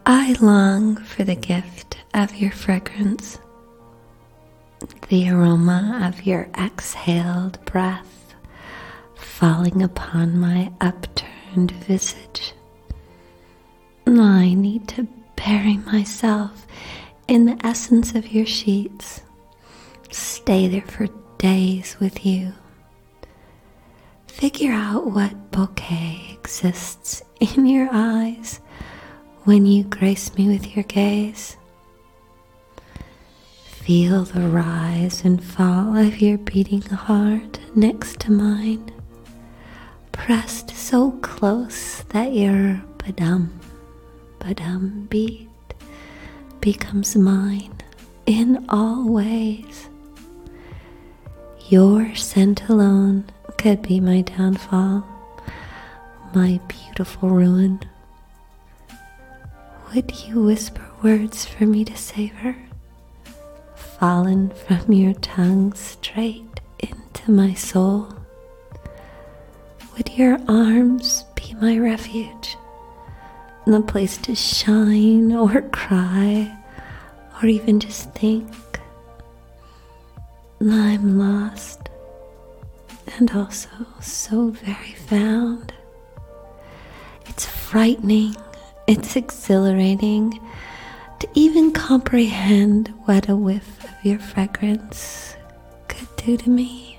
I long for the gift of your fragrance, the aroma of your exhaled breath falling upon my upturned visage. I need to bury myself in the essence of your sheets, stay there for days with you. Figure out what bouquet exists in your eyes when you grace me with your gaze. Feel the rise and fall of your beating heart next to mine, pressed so close that your ba-dum, ba-dum beat becomes mine in all ways. Your scent alone could be my downfall, my beautiful ruin. Would you whisper words for me to savor, fallen from your tongue straight into my soul? Would your arms be my refuge, the place to shine or cry or even just think? I'm lost and also so very found. It's frightening, it's exhilarating to even comprehend what a whiff of your fragrance could do to me.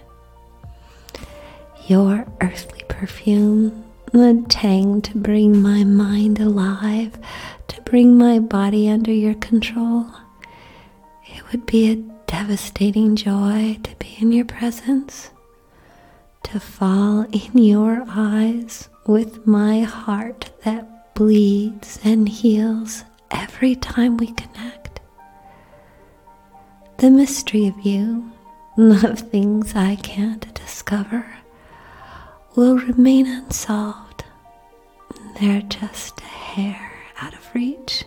Your earthly perfume, the tang to bring my mind alive, to bring my body under your control. It would be a devastating joy to be in your presence, to fall in your eyes with my heart that bleeds and heals every time we connect. The mystery of you, of things I can't discover, will remain unsolved. They're just a hair out of reach.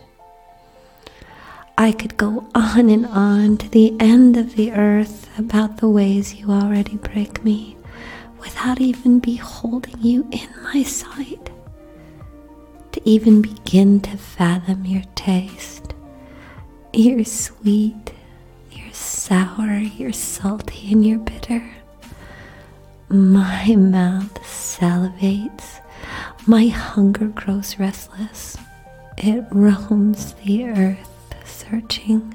I could go on and on to the end of the earth about the ways you already break me without even beholding you in my sight. To even begin to fathom your taste, you're sweet, you're sour, you're salty, and you're bitter. My mouth salivates, my hunger grows restless. It roams the earth searching.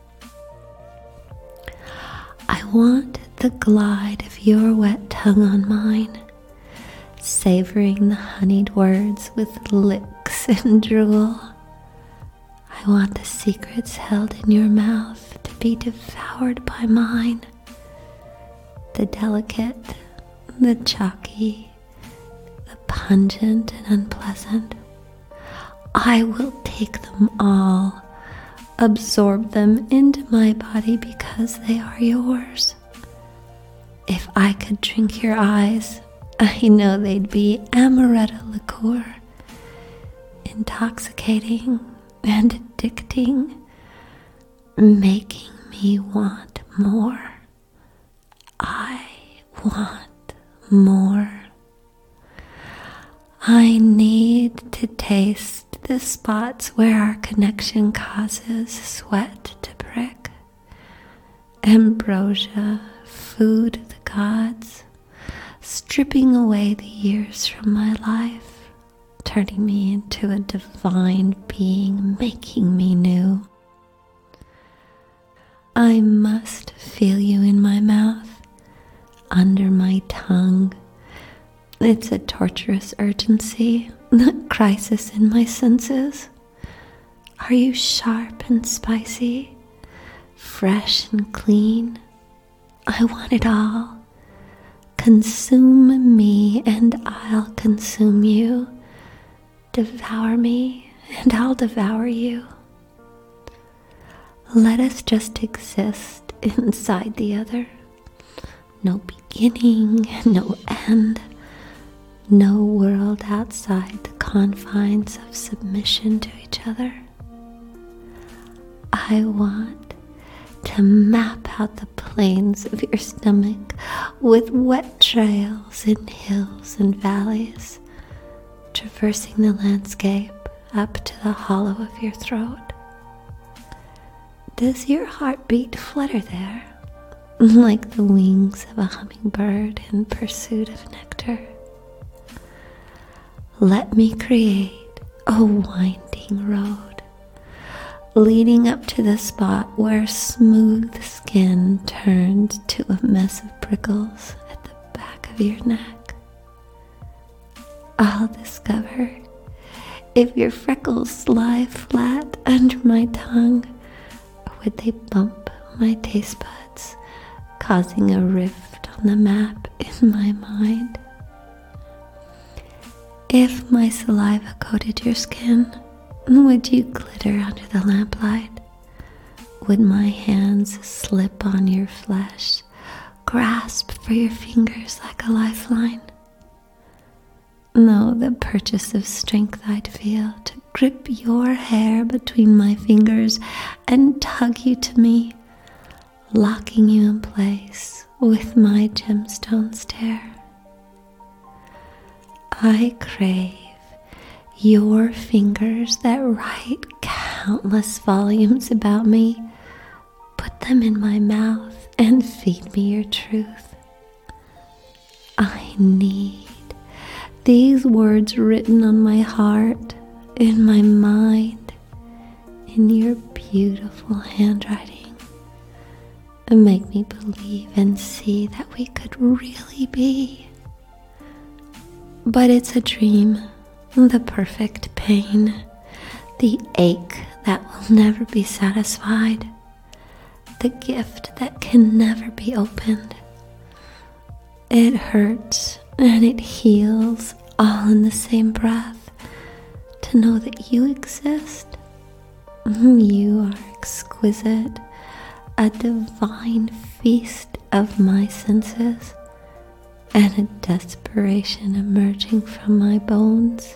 I want the glide of your wet tongue on mine, savoring the honeyed words with licks and drool. I want the secrets held in your mouth to be devoured by mine, the delicate, the chalky, the pungent and unpleasant. I will take them all, absorb them into my body because they are yours. If I could drink your eyes, I know they'd be amaretto liqueur, intoxicating and addicting, making me want more. I want more. I need to taste the spots where our connection causes sweat to prick. Ambrosia, food of the gods, stripping away the years from my life, turning me into a divine being, making me new. I must feel you in my mouth, under my tongue. It's a torturous urgency, the crisis in my senses. Are you sharp and spicy, fresh and clean? I want it all. Consume me and I'll consume you. Devour me and I'll devour you. Let us just exist inside the other. No beginning, no end. No world outside the confines of submission to each other. I want to map out the plains of your stomach with wet trails and hills and valleys, traversing the landscape up to the hollow of your throat. Does your heartbeat flutter there, like the wings of a hummingbird in pursuit of nectar? Let me create a winding road leading up to the spot where smooth skin turns to a mess of prickles at the back of your neck. I'll discover if your freckles lie flat under my tongue, or would they bump my taste buds, causing a rift on the map in my mind. If my saliva coated your skin, would you glitter under the lamplight? Would my hands slip on your flesh, grasp for your fingers like a lifeline? No, the purchase of strength I'd feel to grip your hair between my fingers and tug you to me, locking you in place with my gemstone stare. I crave your fingers that write countless volumes about me. Put them in my mouth and feed me your truth. I need these words written on my heart, in my mind, in your beautiful handwriting, and make me believe and see that we could really be. But it's a dream, the perfect pain, the ache that will never be satisfied, the gift that can never be opened. It hurts and it heals all in the same breath to know that you exist. You are exquisite, a divine feast of my senses, and a desperation emerging from my bones.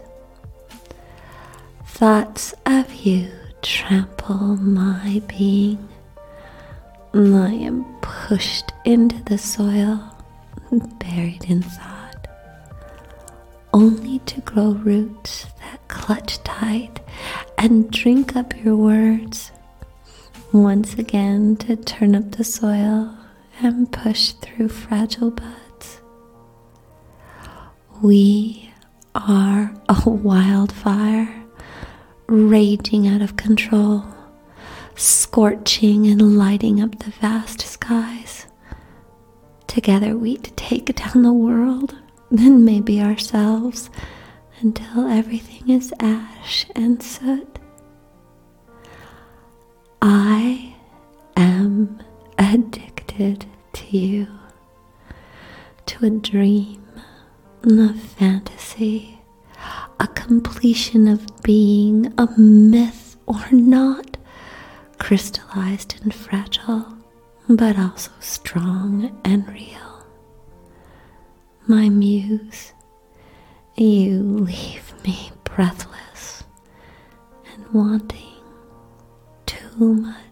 Thoughts of you trample my being. I am pushed into the soil, buried in thought, only to grow roots that clutch tight and drink up your words, once again to turn up the soil and push through fragile buds. We are a wildfire, raging out of control, scorching and lighting up the vast skies. Together we'd take down the world, then maybe ourselves, until everything is ash and soot. I am addicted to you, to a dream, a fantasy, a completion of being, a myth or not, crystallized and fragile, but also strong and real. My muse, you leave me breathless and wanting too much.